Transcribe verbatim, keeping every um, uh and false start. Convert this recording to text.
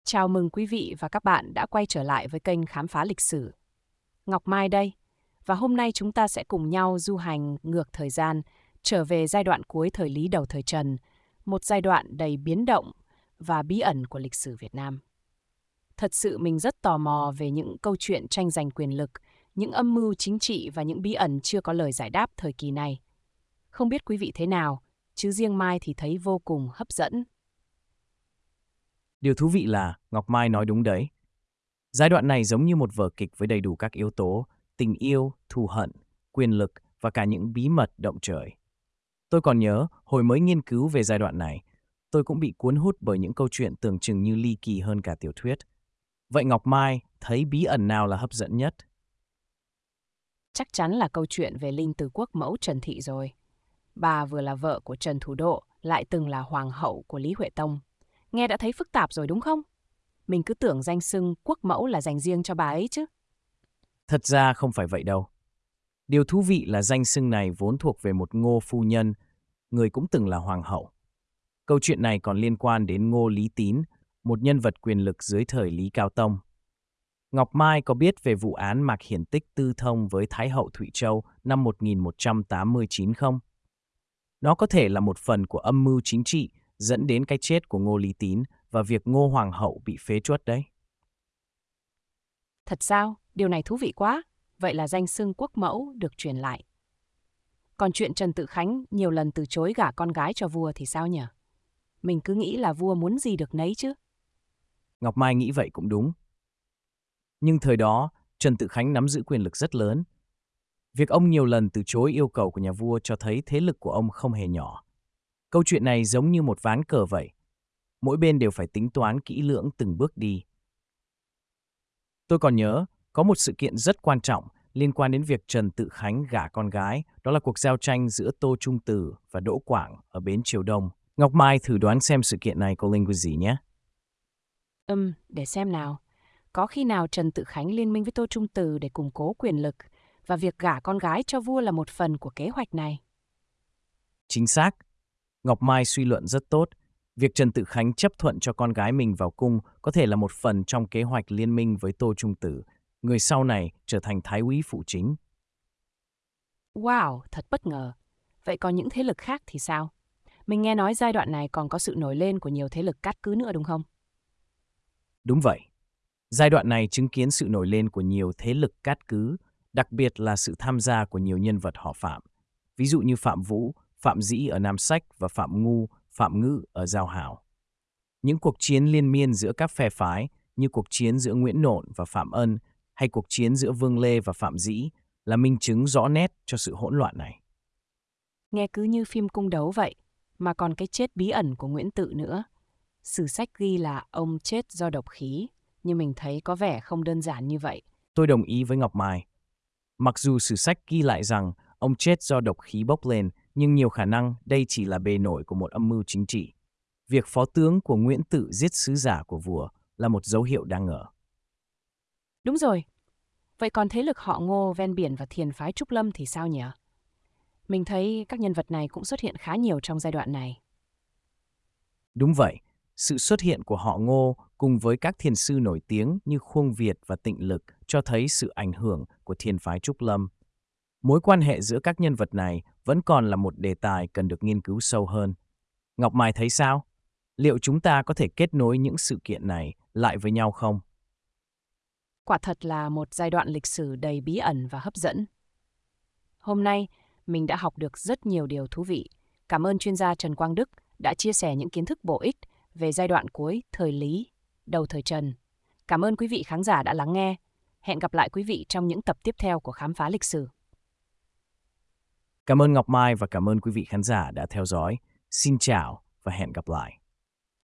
Chào mừng quý vị và các bạn đã quay trở lại với kênh Khám phá lịch sử. Ngọc Mai đây, và hôm nay chúng ta sẽ cùng nhau du hành ngược thời gian, trở về giai đoạn cuối thời Lý đầu thời Trần, một giai đoạn đầy biến động và bí ẩn của lịch sử Việt Nam. Thật sự mình rất tò mò về những câu chuyện tranh giành quyền lực, những âm mưu chính trị và những bí ẩn chưa có lời giải đáp thời kỳ này. Không biết quý vị thế nào, chứ riêng Mai thì thấy vô cùng hấp dẫn. Điều thú vị là Ngọc Mai nói đúng đấy. Giai đoạn này giống như một vở kịch với đầy đủ các yếu tố, tình yêu, thù hận, quyền lực và cả những bí mật động trời. Tôi còn nhớ, hồi mới nghiên cứu về giai đoạn này, tôi cũng bị cuốn hút bởi những câu chuyện tưởng chừng như ly kỳ hơn cả tiểu thuyết. Vậy Ngọc Mai thấy bí ẩn nào là hấp dẫn nhất? Chắc chắn là câu chuyện về Linh Từ Quốc mẫu Trần Thị rồi. Bà vừa là vợ của Trần Thủ Độ, lại từng là hoàng hậu của Lý Huệ Tông. Nghe đã thấy phức tạp rồi đúng không? Mình cứ tưởng danh xưng quốc mẫu là dành riêng cho bà ấy chứ. Thật ra không phải vậy đâu. Điều thú vị là danh xưng này vốn thuộc về một Ngô phu nhân, người cũng từng là hoàng hậu. Câu chuyện này còn liên quan đến Ngô Lý Tín, một nhân vật quyền lực dưới thời Lý Cao Tông. Ngọc Mai có biết về vụ án Mạc Hiển Tích tư thông với Thái hậu Thụy Châu năm một nghìn một trăm tám mươi chín không? Nó có thể là một phần của âm mưu chính trị dẫn đến cái chết của Ngô Lý Tín và việc Ngô Hoàng hậu bị phế truất đấy. Thật sao? Điều này thú vị quá. Vậy là danh xưng quốc mẫu được truyền lại. Còn chuyện Trần Tự Khánh nhiều lần từ chối gả con gái cho vua thì sao nhỉ? Mình cứ nghĩ là vua muốn gì được nấy chứ. Ngọc Mai nghĩ vậy cũng đúng. Nhưng thời đó, Trần Tự Khánh nắm giữ quyền lực rất lớn. Việc ông nhiều lần từ chối yêu cầu của nhà vua cho thấy thế lực của ông không hề nhỏ. Câu chuyện này giống như một ván cờ vậy. Mỗi bên đều phải tính toán kỹ lưỡng từng bước đi. Tôi còn nhớ, có một sự kiện rất quan trọng liên quan đến việc Trần Tự Khánh gả con gái, đó là cuộc giao tranh giữa Tô Trung Từ và Đỗ Quảng ở bến Triều Đông. Ngọc Mai thử đoán xem sự kiện này có liên quan gì nhé. Ừm, để xem nào. Có khi nào Trần Tự Khánh liên minh với Tô Trung Từ để củng cố quyền lực và việc gả con gái cho vua là một phần của kế hoạch này? Chính xác. Ngọc Mai suy luận rất tốt. Việc Trần Tự Khánh chấp thuận cho con gái mình vào cung có thể là một phần trong kế hoạch liên minh với Tô Trung Từ, người sau này trở thành thái úy phụ chính. Wow, thật bất ngờ. Vậy còn những thế lực khác thì sao? Mình nghe nói giai đoạn này còn có sự nổi lên của nhiều thế lực cát cứ nữa đúng không? Đúng vậy. Giai đoạn này chứng kiến sự nổi lên của nhiều thế lực cát cứ, đặc biệt là sự tham gia của nhiều nhân vật họ Phạm. Ví dụ như Phạm Vũ, Phạm Dĩ ở Nam Sách và Phạm Ngu, Phạm Ngự ở Giao Hảo. Những cuộc chiến liên miên giữa các phe phái như cuộc chiến giữa Nguyễn Nộn và Phạm Ân hay cuộc chiến giữa Vương Lê và Phạm Dĩ là minh chứng rõ nét cho sự hỗn loạn này. Nghe cứ như phim cung đấu vậy, mà còn cái chết bí ẩn của Nguyễn Tự nữa. Sử sách ghi là ông chết do độc khí, nhưng mình thấy có vẻ không đơn giản như vậy. Tôi đồng ý với Ngọc Mai. Mặc dù sử sách ghi lại rằng ông chết do độc khí bốc lên, nhưng nhiều khả năng đây chỉ là bề nổi của một âm mưu chính trị. Việc phó tướng của Nguyễn Tự giết sứ giả của vua là một dấu hiệu đáng ngờ. Đúng rồi. Vậy còn thế lực họ Ngô ven biển và thiền phái Trúc Lâm thì sao nhỉ? Mình thấy các nhân vật này cũng xuất hiện khá nhiều trong giai đoạn này. Đúng vậy, sự xuất hiện của họ Ngô cùng với các thiền sư nổi tiếng như Khuông Việt và Tịnh Lực cho thấy sự ảnh hưởng của thiền phái Trúc Lâm. Mối quan hệ giữa các nhân vật này vẫn còn là một đề tài cần được nghiên cứu sâu hơn. Ngọc Mai thấy sao? Liệu chúng ta có thể kết nối những sự kiện này lại với nhau không? Quả thật là một giai đoạn lịch sử đầy bí ẩn và hấp dẫn. Hôm nay, mình đã học được rất nhiều điều thú vị. Cảm ơn chuyên gia Trần Quang Đức đã chia sẻ những kiến thức bổ ích về giai đoạn cuối thời Lý, đầu thời Trần. Cảm ơn quý vị khán giả đã lắng nghe. Hẹn gặp lại quý vị trong những tập tiếp theo của Khám phá lịch sử. Cảm ơn Ngọc Mai và cảm ơn quý vị khán giả đã theo dõi. Xin chào và hẹn gặp lại.